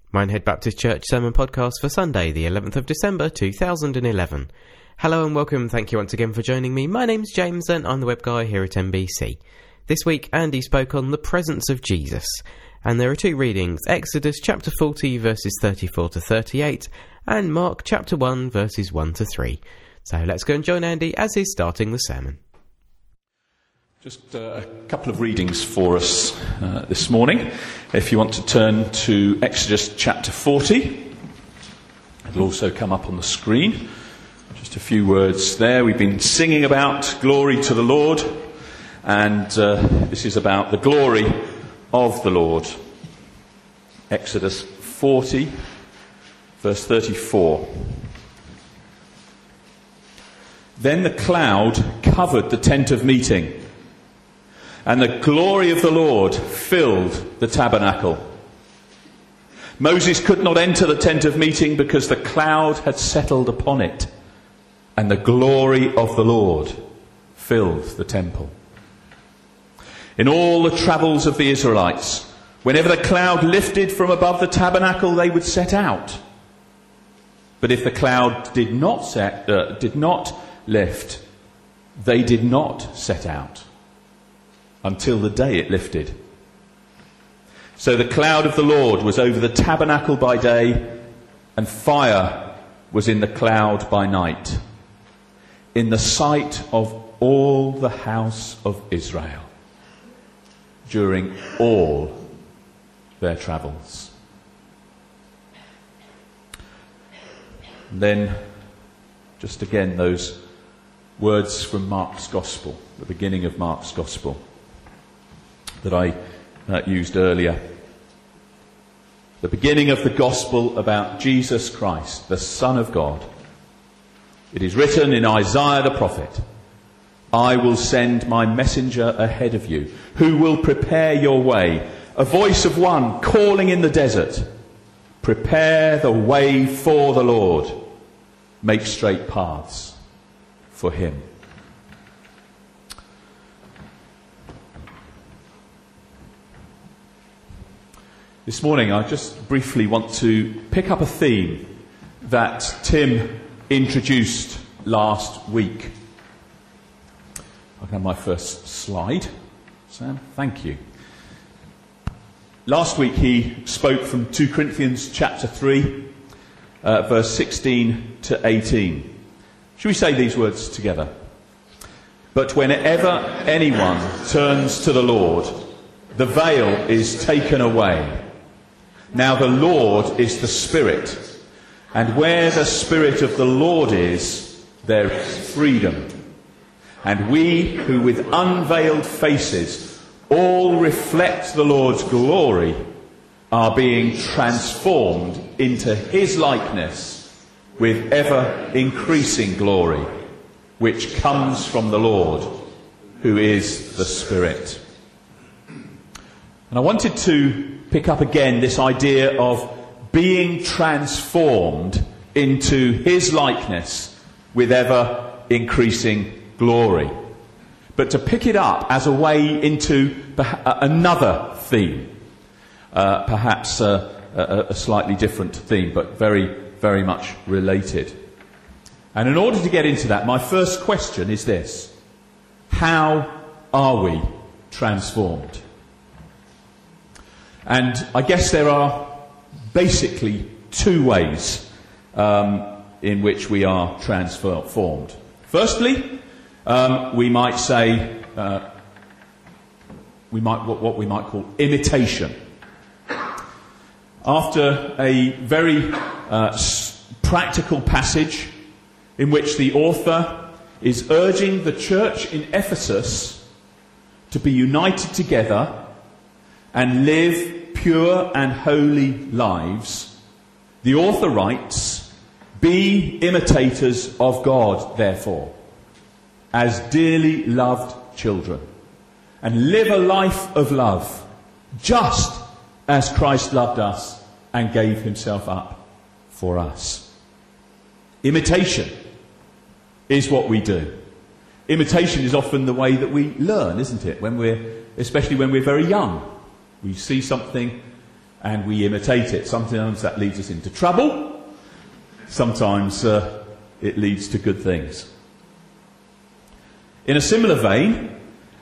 Minehead Baptist Church Sermon Podcast for Sunday, the 11th of December 2011. Hello and welcome, thank you once again for joining me. My name's James and I'm the web guy here at MBC. This week Andy spoke on the presence of Jesus, and there are two readings, Exodus chapter 40 verses 34 to 38 and Mark chapter 1 verses 1 to 3. So let's go and join Andy as he's starting the sermon. Just a couple of readings for us this morning. If you want to turn to Exodus chapter 40, it'll also come up on the screen. Just a few words there. We've been singing about glory to the Lord, and this is about the glory of the Lord. Exodus 40, verse 34. Then the cloud covered the tent of meeting, and the glory of the Lord filled the tabernacle. Moses could not enter the tent of meeting because the cloud had settled upon it, and the glory of the Lord filled the temple. In all the travels of the Israelites, whenever the cloud lifted from above the tabernacle, they would set out. But if the cloud did not lift, they did not set out until the day it lifted. So the cloud of the Lord was over the tabernacle by day, and fire was in the cloud by night, in the sight of all the house of Israel, during all their travels. And then, just again, those words from Mark's Gospel, the beginning of Mark's Gospel, that I used earlier. The beginning of the Gospel about Jesus Christ, the Son of God. It is written in Isaiah the prophet, "I will send my messenger ahead of you, who will prepare your way. A voice of one calling in the desert, prepare the way for the Lord. Make straight paths for him." This morning I just briefly want to pick up a theme that Tim introduced last week. I can have my first slide. Sam, thank you. Last week he spoke from 2 Corinthians chapter 3, verse 16 to 18. Should we say these words together? "But whenever anyone turns to the Lord, the veil is taken away. Now the Lord is the Spirit, and where the Spirit of the Lord is, there is freedom. And we who with unveiled faces all reflect the Lord's glory are being transformed into his likeness with ever increasing glory, which comes from the Lord, who is the Spirit." And I wanted to pick up again this idea of being transformed into his likeness with ever increasing glory. But to pick it up as a way into another theme, perhaps a slightly different theme, but very, very much related. And in order to get into that, my first question is this: how are we transformed? And I guess there are basically two ways in which we are transformed. Firstly, we might say what we might call imitation. After a very practical passage in which the author is urging the church in Ephesus to be united together and live pure and holy lives, the author writes, "Be imitators of God, therefore, as dearly loved children, and live a life of love, just as Christ loved us and gave himself up for us." Imitation is what we do. Imitation is often the way that we learn, isn't it? Especially when we're very young. We see something and we imitate it. Sometimes that leads us into trouble. Sometimes it leads to good things. In a similar vein,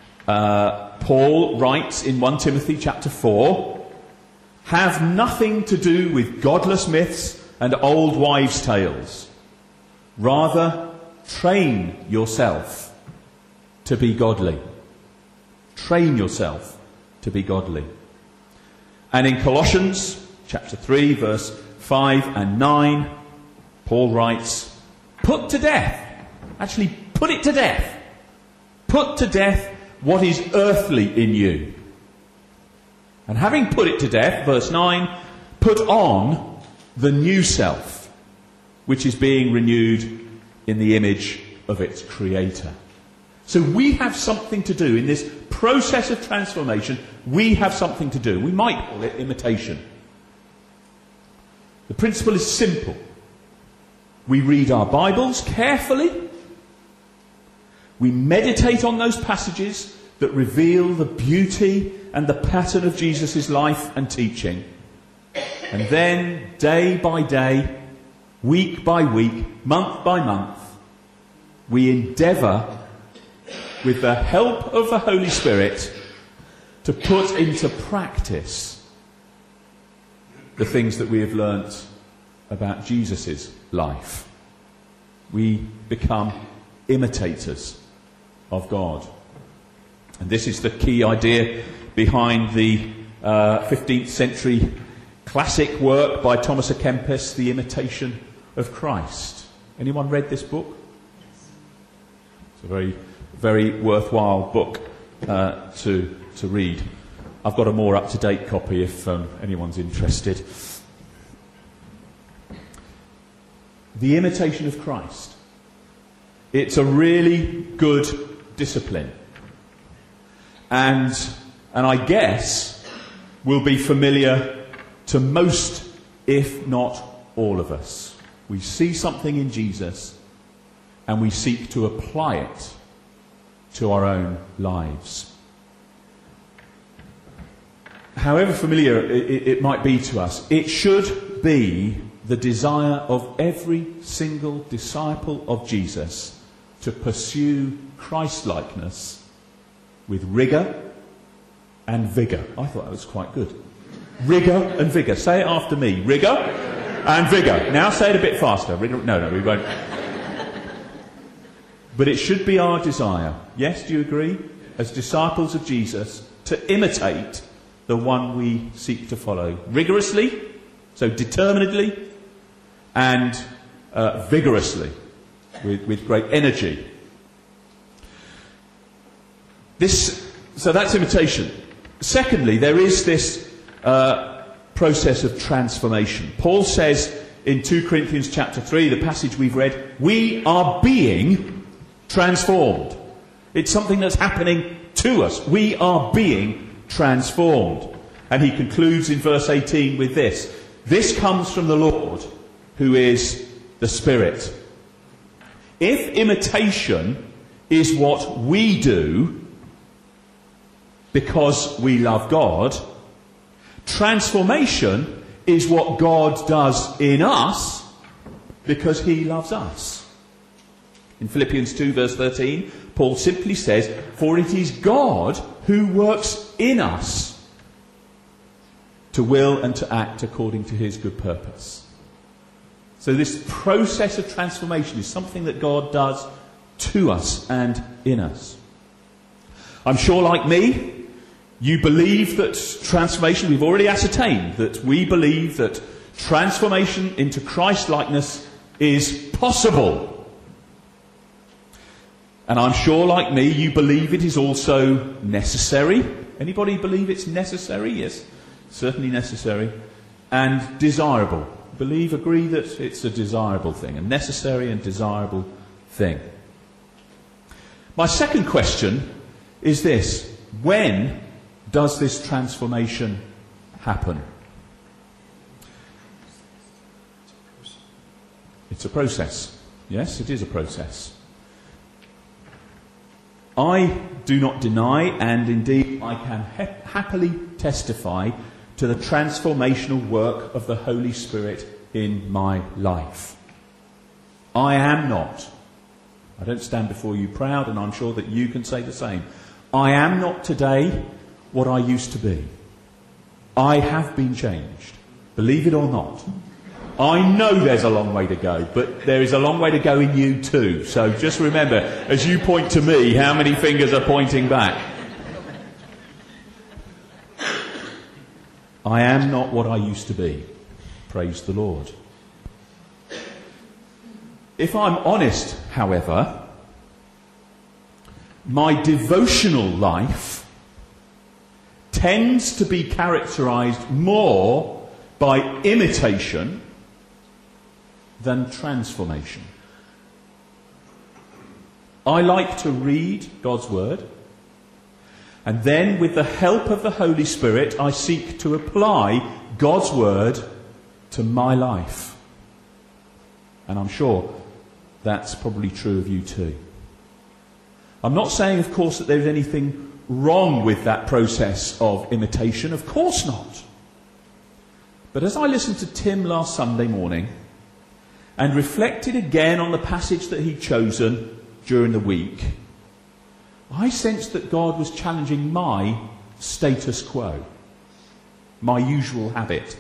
Paul writes in 1 Timothy chapter 4, "Have nothing to do with godless myths and old wives' tales. Rather, train yourself to be godly." Train yourself to be godly. And in Colossians chapter 3, verse 5 and 9, Paul writes, "Put to death," actually put it to death, "put to death what is earthly in you. And having put it to death," verse 9, "put on the new self, which is being renewed in the image of its creator." So we have something to do in this process of transformation. We have something to do. We might call it imitation. The principle is simple. We read our Bibles carefully. We meditate on those passages that reveal the beauty and the pattern of Jesus' life and teaching. And then, day by day, week by week, month by month, we endeavour, with the help of the Holy Spirit, to put into practice the things that we have learnt about Jesus' life. We become imitators of God. And this is the key idea behind the 15th century classic work by Thomas à Kempis, The Imitation of Christ. Anyone read this book? It's a very, very worthwhile book to read. I've got a more up-to-date copy if anyone's interested. The Imitation of Christ. It's a really good discipline. And I guess will be familiar to most, if not all of us. We see something in Jesus and we seek to apply it to our own lives. However familiar it might be to us, it should be the desire of every single disciple of Jesus to pursue Christ-likeness with rigour and vigour. I thought that was quite good. Rigour and vigour. Say it after me. Rigour and vigour. Now say it a bit faster. No, we won't. But it should be our desire, yes, do you agree, as disciples of Jesus, to imitate the one we seek to follow. Rigorously, so determinedly, and vigorously, with great energy. So that's imitation. Secondly, there is this process of transformation. Paul says in 2 Corinthians chapter 3, the passage we've read, we are being transformed. It's something that's happening to us. We are being transformed. And he concludes in verse 18 with this. This comes from the Lord, who is the Spirit. If imitation is what we do because we love God, transformation is what God does in us because he loves us. In Philippians 2 verse 13, Paul simply says, for it is God who works in us to will and to act according to his good purpose. So this process of transformation is something that God does to us and in us. I'm sure, like me, you believe that transformation, we've already ascertained that we believe that transformation into Christ-likeness is possible. And I'm sure, like me, you believe it is also necessary. Anybody believe it's necessary? Yes, certainly necessary. And desirable. Agree that it's a desirable thing, a necessary and desirable thing. My second question is this. When does this transformation happen? It's a process. Yes, it is a process. I do not deny, and indeed I can happily testify to the transformational work of the Holy Spirit in my life. I am not. I don't stand before you proud, and I'm sure that you can say the same. I am not today what I used to be. I have been changed. Believe it or not. I know there's a long way to go, but there is a long way to go in you too. So just remember, as you point to me, how many fingers are pointing back? I am not what I used to be. Praise the Lord. If I'm honest, however, my devotional life tends to be characterised more by imitation than transformation. I like to read God's Word, and then with the help of the Holy Spirit I seek to apply God's Word to my life. And I'm sure that's probably true of you too. I'm not saying, of course, that there's anything wrong with that process of imitation. Of course not. But as I listened to Tim last Sunday morning and reflected again on the passage that he'd chosen during the week, I sensed that God was challenging my status quo, my usual habit.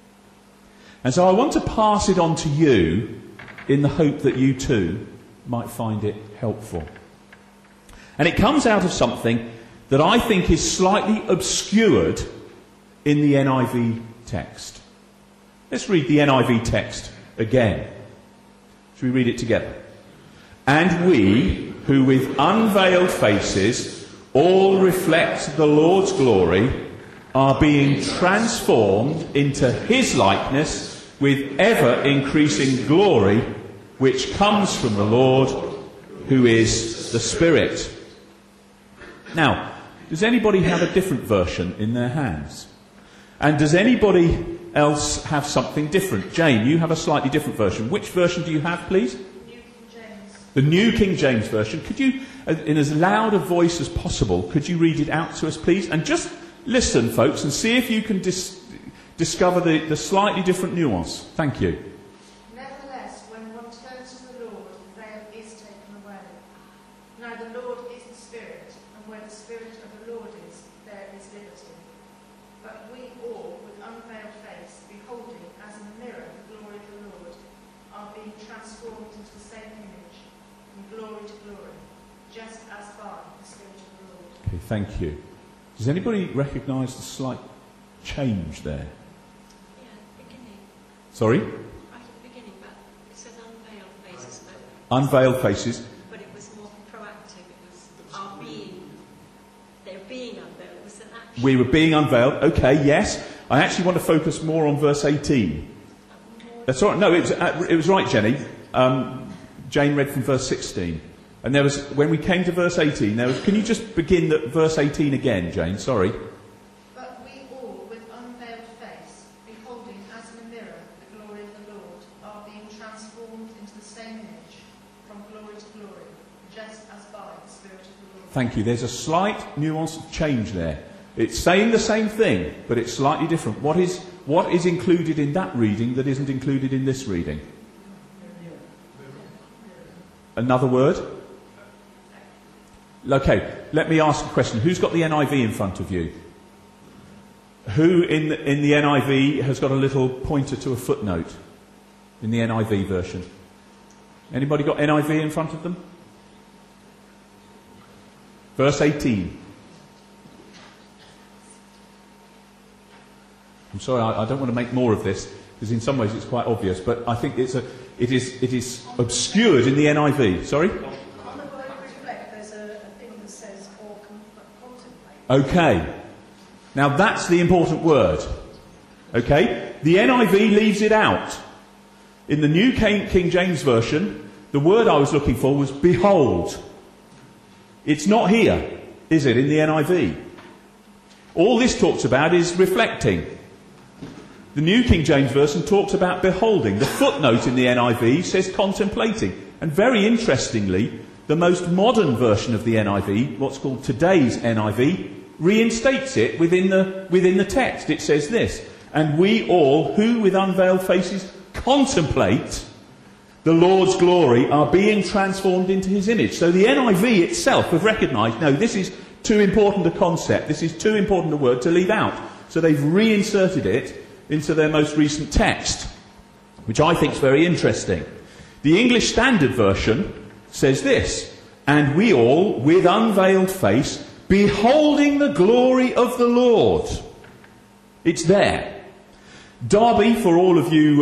And so I want to pass it on to you in the hope that you too might find it helpful. And it comes out of something that I think is slightly obscured in the NIV text. Let's read the NIV text again. Shall we read it together? And we, who with unveiled faces all reflect the Lord's glory, are being transformed into his likeness with ever-increasing glory, which comes from the Lord, who is the Spirit. Now, does anybody have a different version in their hands? And does anybody else have something different? Jane, you have a slightly different version. Which version do you have, please? New King James. The New King James Version. Could you, in as loud a voice as possible, could you read it out to us, please? And just listen, folks, and see if you can discover the slightly different nuance. Thank you. Nevertheless, when one turns to the Lord, the veil is taken away. Now the Lord is the Spirit, and where the Spirit of the Lord is, there is liberty. But we all, with unveiled face, beholding as in a mirror the glory of the Lord, are being transformed into the same image, from glory to glory, just as by the Spirit of the Lord. Okay, thank you. Does anybody recognise the slight change there? Yeah, at the beginning. Sorry? Right at the beginning, but it says unveiled faces. Unveiled faces. But it was more proactive. It was our being. They're being unveiled. It was an action. We were being unveiled. Okay, yes. I actually want to focus more on verse 18. That's all right. No, it was right, Jenny. Jane read from verse 16. And there was, when we came to verse 18, there was, can you just begin verse 18 again, Jane? Sorry. But we all, with unveiled face, beholding as in a mirror the glory of the Lord, are being transformed into the same image, from glory to glory, just as by the Spirit of the Lord. Thank you. There's a slight nuance of change there. It's saying the same thing, but it's slightly different. What is included in that reading that isn't included in this reading? Another word? Okay, let me ask a question. Who's got the NIV in front of you? Who in the NIV has got a little pointer to a footnote in the NIV version? Anybody got NIV in front of them? Verse 18. I'm sorry, I don't want to make more of this, because in some ways it's quite obvious, but I think it is obscured in the NIV. Sorry? On the word reflect, there's a thing that says or contemplate. Okay. Now that's the important word. Okay? The NIV leaves it out. In the New King James Version, the word I was looking for was behold. It's not here, is it, in the NIV? All this talks about is reflecting. The New King James Version talks about beholding. The footnote in the NIV says contemplating. And very interestingly, the most modern version of the NIV, what's called today's NIV, reinstates it within the text. It says this, and we all who with unveiled faces contemplate the Lord's glory are being transformed into his image. So the NIV itself have recognised, no, this is too important a concept, this is too important a word to leave out. So they've reinserted it into their most recent text, which I think is very interesting. The English Standard Version says this, and we all, with unveiled face, beholding the glory of the Lord. It's there. Darby, for all of you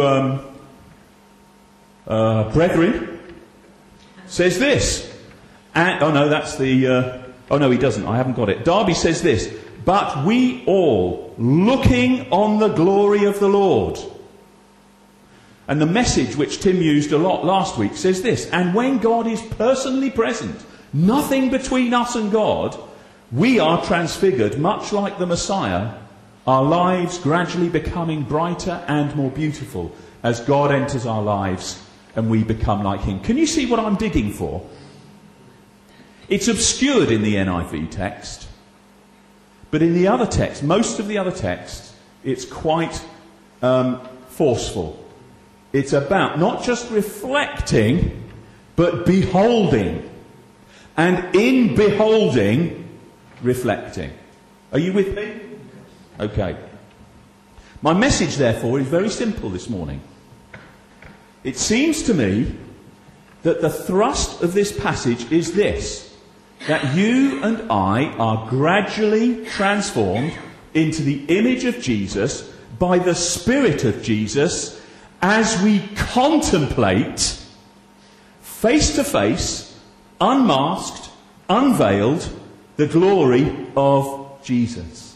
brethren, says this. Oh no, he doesn't. I haven't got it. Darby says this, but we all, looking on the glory of the Lord. And the Message, which Tim used a lot last week, says this, and when God is personally present, nothing between us and God, we are transfigured, much like the Messiah, our lives gradually becoming brighter and more beautiful as God enters our lives and we become like him. Can you see what I'm digging for? It's obscured in the NIV text, but in the other text, most of the other texts, it's quite forceful. It's about not just reflecting, but beholding. And in beholding, reflecting. Are you with me? Okay. My message, therefore, is very simple this morning. It seems to me that the thrust of this passage is this, that you and I are gradually transformed into the image of Jesus by the Spirit of Jesus as we contemplate, face to face, unmasked, unveiled, the glory of Jesus.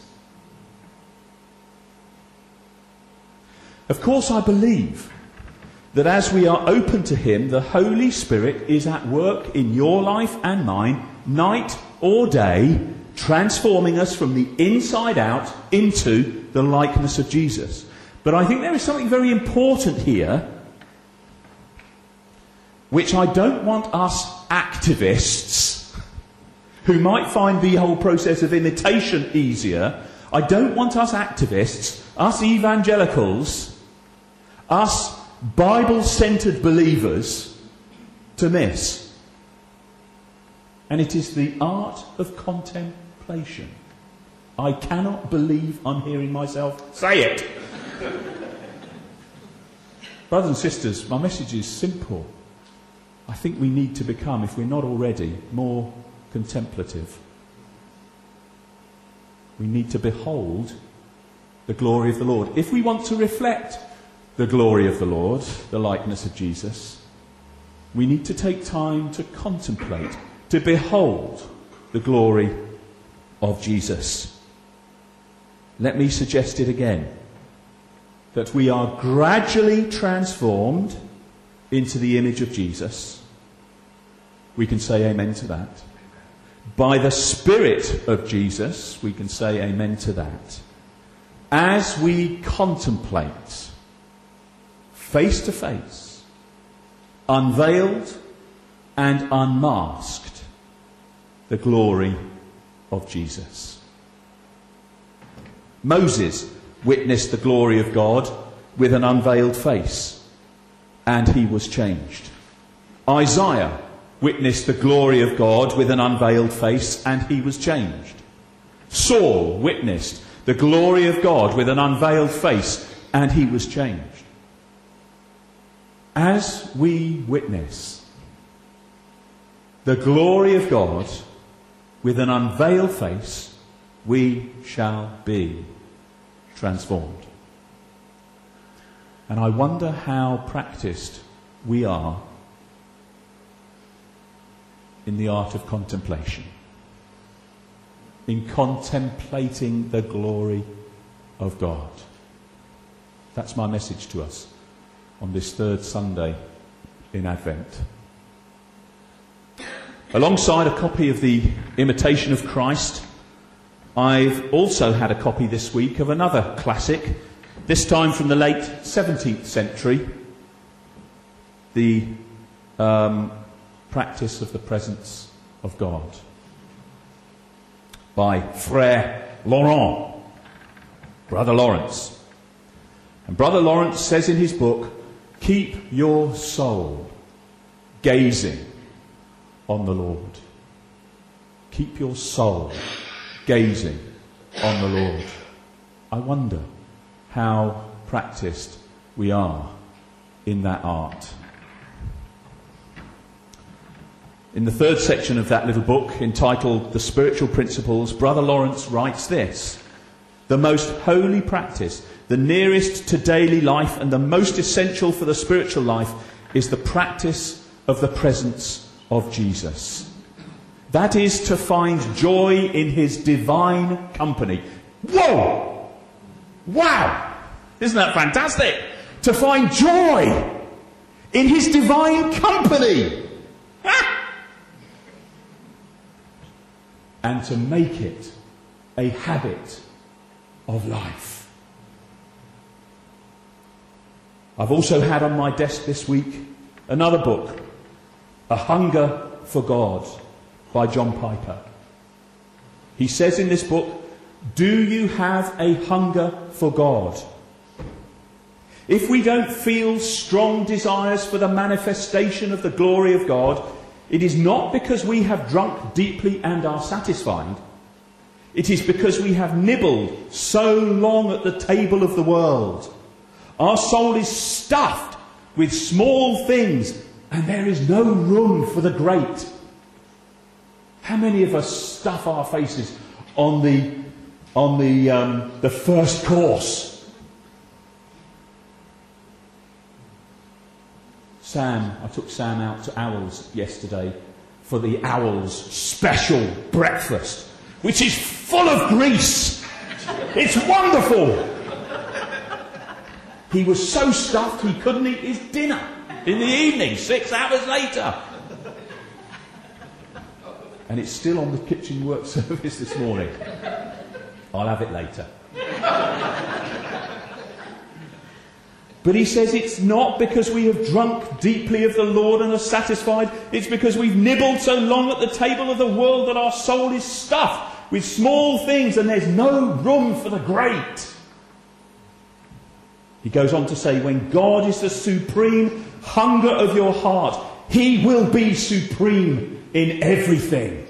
Of course, I believe that as we are open to him, the Holy Spirit is at work in your life and mine, night or day, transforming us from the inside out into the likeness of Jesus. But I think there is something very important here, which I don't want us activists, who might find the whole process of imitation easier, I don't want us activists, us evangelicals, us Bible-centred believers to miss. And it is the art of contemplation. I cannot believe I'm hearing myself say it. Brothers and sisters, my message is simple. I think we need to become, if we're not already, more contemplative. We need to behold the glory of the Lord. If we want to reflect the glory of the Lord, the likeness of Jesus, we need to take time to contemplate, to behold the glory of Jesus. Let me suggest it again, that we are gradually transformed into the image of Jesus. We can say amen to that. By the Spirit of Jesus, we can say amen to that. As we contemplate, face to face, unveiled and unmasked, the glory of Jesus. Moses witnessed the glory of God with an unveiled face, and he was changed. Isaiah witnessed the glory of God with an unveiled face, and he was changed. Saul witnessed the glory of God with an unveiled face, and he was changed. As we witness the glory of God with an unveiled face, we shall be transformed. And I wonder how practiced we are in the art of contemplation, in contemplating the glory of God. That's my message to us on this third Sunday in Advent. Alongside a copy of the Imitation of Christ, I've also had a copy this week of another classic, this time from the late 17th century, the Practice of the Presence of God, by Frère Laurent, Brother Lawrence. And Brother Lawrence says in his book, keep your soul gazing on the Lord. Keep your soul gazing on the Lord. I wonder how practiced we are in that art. In the third section of that little book, entitled The Spiritual Principles, Brother Lawrence writes this: the most holy practice, the nearest to daily life and the most essential for the spiritual life, is the practice of the presence of Jesus. That is to find joy in his divine company. Whoa! Wow! Isn't that fantastic? To find joy in his divine company. And to make it a habit of life. I've also had on my desk this week another book, A Hunger for God, by John Piper. He says in this book, do you have a hunger for God? If we don't feel strong desires for the manifestation of the glory of God, it is not because we have drunk deeply and are satisfied. It is because we have nibbled so long at the table of the world. Our soul is stuffed with small things, and there is no room for the great. How many of us stuff our faces on the first course? I took Sam out to Owls yesterday for the Owls special breakfast, which is full of grease. It's wonderful. He was so stuffed he couldn't eat his dinner in the evening, 6 hours later. And it's still on the kitchen work service this morning. I'll have it later. But he says it's not because we have drunk deeply of the Lord and are satisfied. It's because we've nibbled so long at the table of the world that our soul is stuffed with small things and there's no room for the great. He goes on to say, when God is the supreme hunger of your heart, he will be supreme in everything.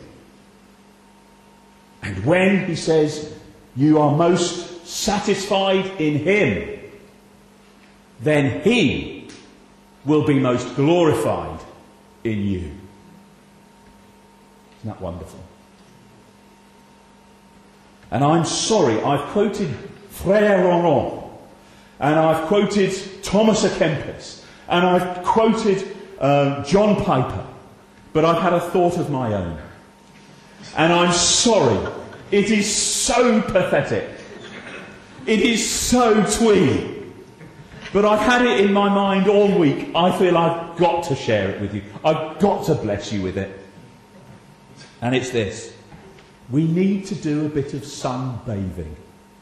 And when, he says, you are most satisfied in him, then he will be most glorified in you. Isn't that wonderful? And I'm sorry, I've quoted Frère Laurent, and I've quoted Thomas à Kempis, and I've quoted John Piper, but I've had a thought of my own. And I'm sorry, it is so pathetic. It is so twee. But I've had it in my mind all week. I feel I've got to share it with you. I've got to bless you with it. And it's this. We need to do a bit of sunbathing.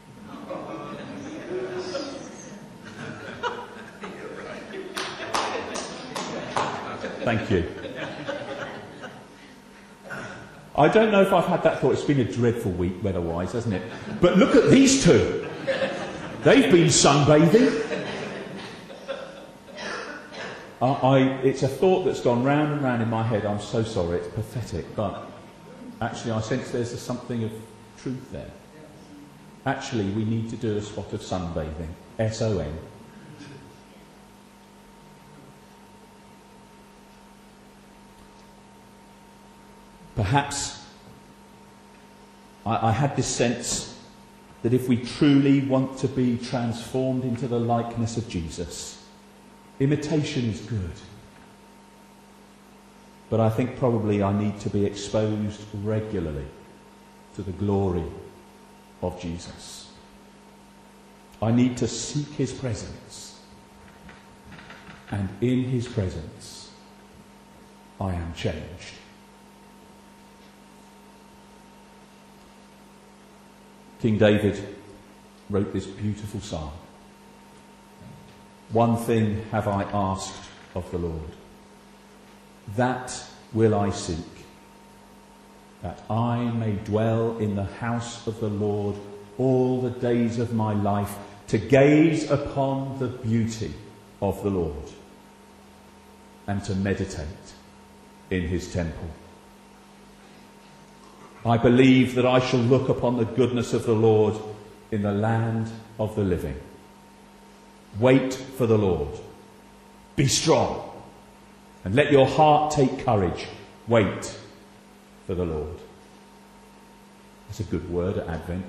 Thank you. I don't know if I've had that thought. It's been a dreadful week weather-wise, hasn't it? But look at these two. They've been sunbathing. It's a thought that's gone round and round in my head. I'm so sorry, it's pathetic, but actually I sense there's something of truth there. Actually, we need to do a spot of sunbathing. S-O-N. Perhaps I had this sense that if we truly want to be transformed into the likeness of Jesus, imitation is good. But I think probably I need to be exposed regularly to the glory of Jesus. I need to seek his presence. And in his presence, I am changed. King David wrote this beautiful psalm. One thing have I asked of the Lord, that will I seek, that I may dwell in the house of the Lord all the days of my life, to gaze upon the beauty of the Lord and to meditate in his temple. I believe that I shall look upon the goodness of the Lord in the land of the living. Wait for the Lord. Be strong, and let your heart take courage. Wait for the Lord. That's a good word at Advent.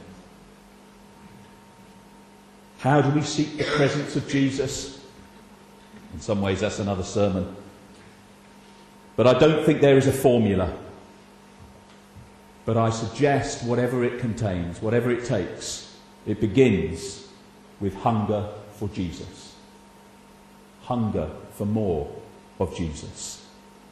How do we seek the presence of Jesus? In some ways that's another sermon. But I don't think there is a formula. But I suggest whatever it contains, whatever it takes, it begins with hunger for Jesus. Hunger for more of Jesus.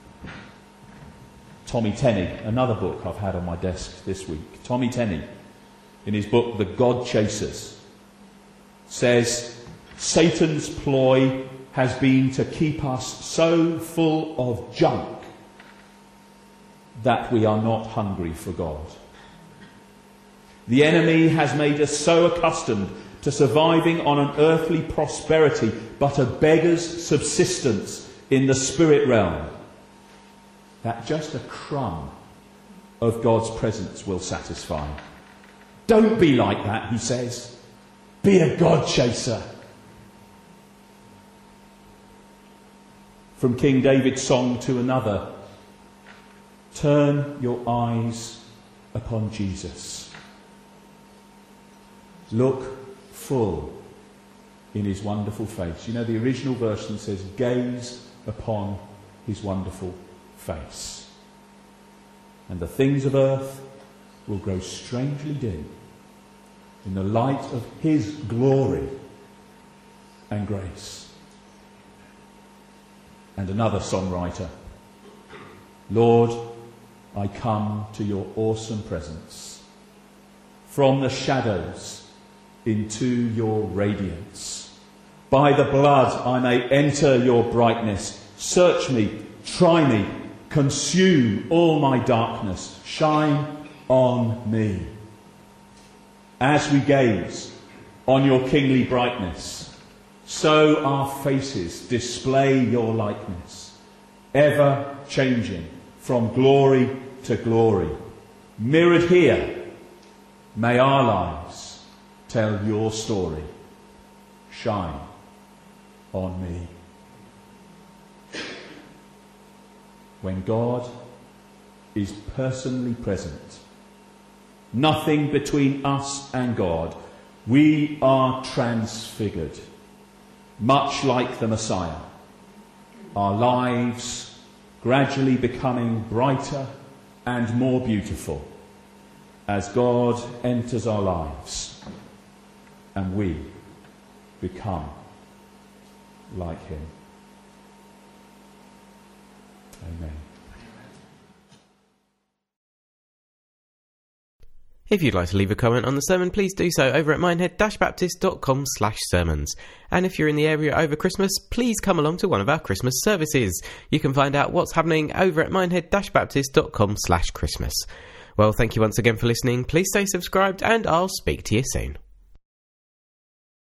Tommy Tenney, another book I've had on my desk this week. Tommy Tenney, in his book The God Chasers, says Satan's ploy has been to keep us so full of junk that we are not hungry for God. The enemy has made us so accustomed to surviving on an earthly prosperity, but a beggar's subsistence in the spirit realm, that just a crumb of God's presence will satisfy. Don't be like that, he says. Be a God chaser. From King David's song to another, turn your eyes upon Jesus. Look full in his wonderful face. You know, the original version says, gaze upon his wonderful face. And the things of earth will grow strangely dim in the light of his glory and grace. And another songwriter, Lord, I come to your awesome presence, from the shadows into your radiance. By the blood I may enter your brightness. Search me, try me, consume all my darkness. Shine on me. As we gaze on your kingly brightness, so our faces display your likeness, ever changing from glory to glory. Mirrored here, may our lives tell your story. Shine on me. When God is personally present, nothing between us and God, we are transfigured, much like the Messiah. Our lives gradually becoming brighter and more beautiful as God enters our lives and we become like him. Amen. If you'd like to leave a comment on the sermon, please do so over at minehead-baptist.com/sermons. And if you're in the area over Christmas, please come along to one of our Christmas services. You can find out what's happening over at minehead-baptist.com/Christmas. Well, thank you once again for listening. Please stay subscribed and I'll speak to you soon.